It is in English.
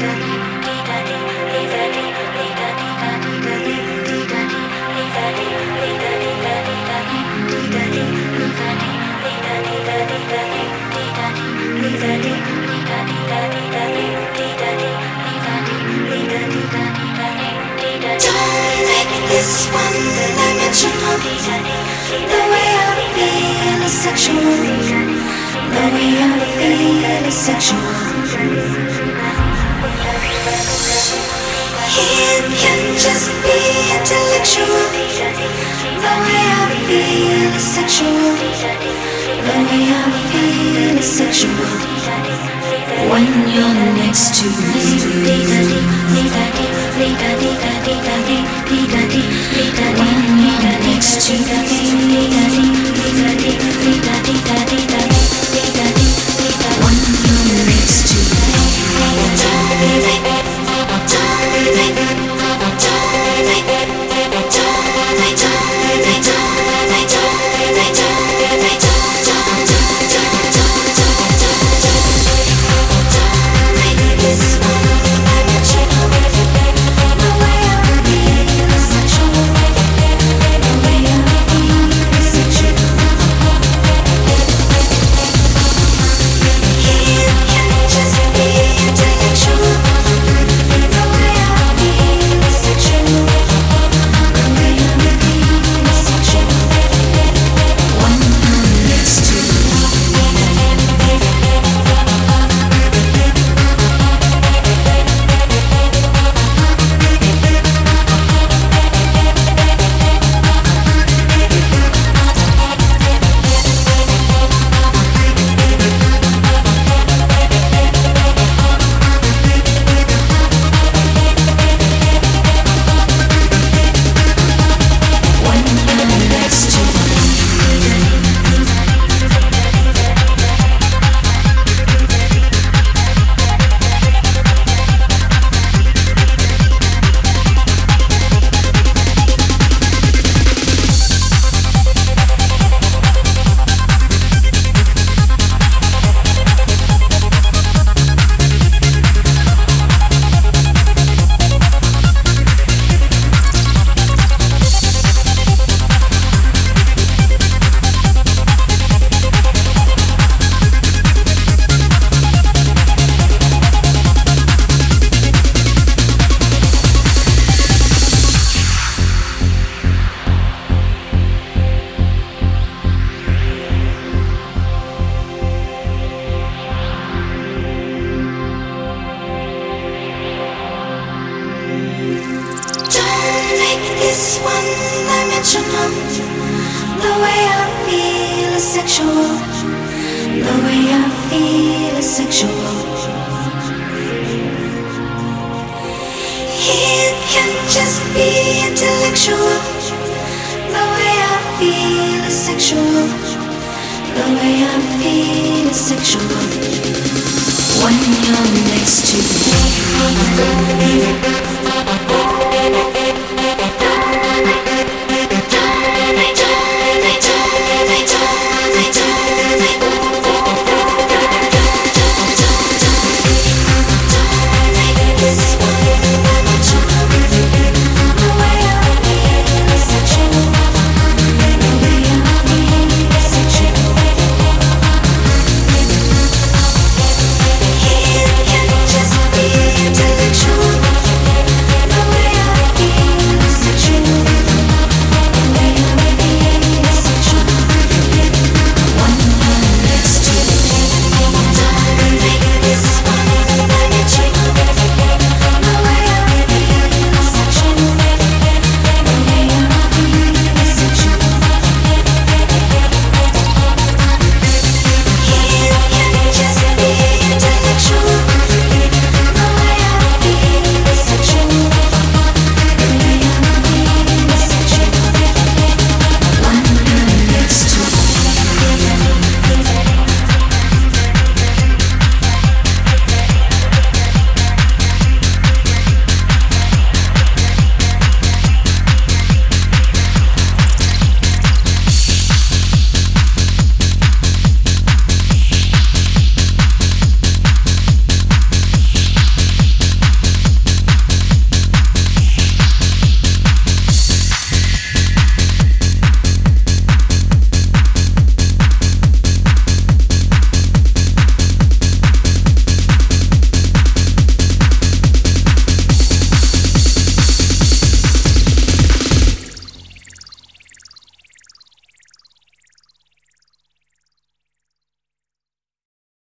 This one-dimensional. The way I feel is sexual. The way I feel is sexual. It can just be intellectual. The way I feel is sexual. The way I feel is sexual. When you're next to me. When you're next to This one-dimensional. The way I feel is sexual. The way I feel is sexual. It can just be intellectual. The way I feel is sexual. The way I feel is sexual. When you're next to me.